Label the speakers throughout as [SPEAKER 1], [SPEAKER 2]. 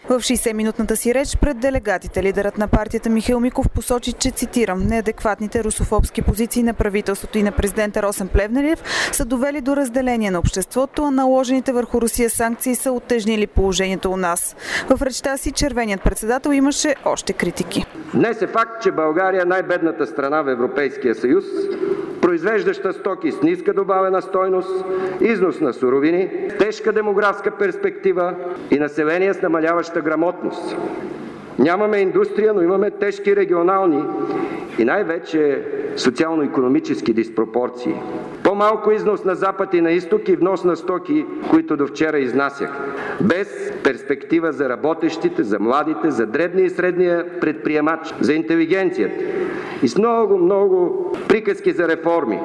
[SPEAKER 1] В 60-минутната си реч пред делегатите лидерът на партията Михаил Миков посочи, че, цитирам, неадекватните русофобски позиции на правителството и на президента Росен Плевнелиев са довели до разделение на обществото, а наложените върху Русия санкции са оттежнили положението у нас. В речта си червеният председател имаше още критики.
[SPEAKER 2] Днес е факт, че България е най-бедната страна в Европейския съюз, произвеждаща стоки с ниска добавена стойност, износ на суровини, тежка демографска перспектива и население с намаляваща грамотност. Нямаме индустрия, но имаме тежки регионални и най-вече социално-икономически диспропорции. По-малко износ на запад и на изток и внос на стоки, които до вчера изнасях. Без перспектива за работещите, за младите, за дребния и средния предприемач, за интелигенцията. И с много приказки за реформи.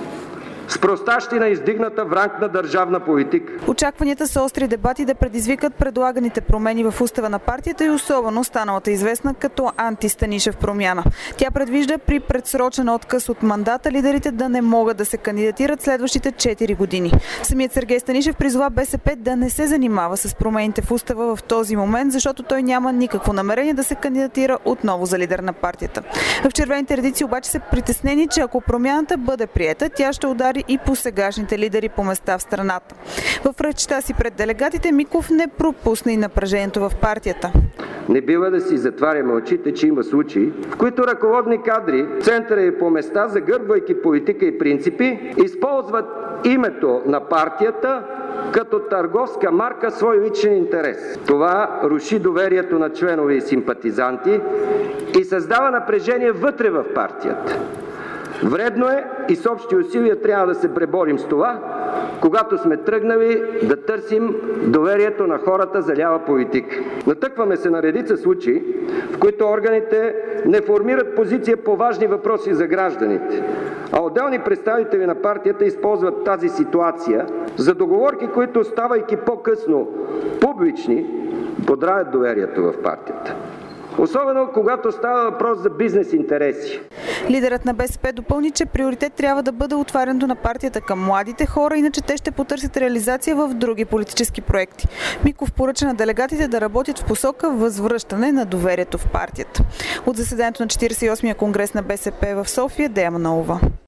[SPEAKER 2] С простащина издигната вранкна държавна политика.
[SPEAKER 1] Очакванията са остри дебати да предизвикат предлаганите промени в устава на партията и особено станалата известна като анти-Станишев промяна. Тя предвижда при предсрочен отказ от мандата лидерите да не могат да се кандидатират следващите 4 години. Самият Сергей Станишев призова БСП да не се занимава с промените в устава в този момент, защото той няма никакво намерение да се кандидатира отново за лидер на партията. В червените редици обаче са притеснени, че ако промяната бъде приета, тя ще удари и по сегашните лидери по места в страната. В речта си пред делегатите Миков не пропусна и напрежението в партията.
[SPEAKER 2] Не бива да си затваряме очите, че има случаи, в които ръководни кадри, центъра и по места, загърбвайки политика и принципи, използват името на партията като търговска марка свой личен интерес. Това руши доверието на членове и симпатизанти и създава напрежение вътре в партията. Вредно е и с общи усилия трябва да се преборим с това, когато сме тръгнали да търсим доверието на хората за лява политика. Натъкваме се на редица случаи, в които органите не формират позиция по важни въпроси за гражданите, а отделни представители на партията използват тази ситуация за договорки, които, ставайки по-късно публични, подравят доверието в партията. Особено когато става въпрос за бизнес интереси.
[SPEAKER 1] Лидерът на БСП допълни, че приоритет трябва да бъде отварянето на партията към младите хора, иначе те ще потърсят реализация в други политически проекти. Миков поръча на делегатите да работят в посока възвръщане на доверието в партията. От заседанието на 48-я конгрес на БСП в София, Дея Манолова.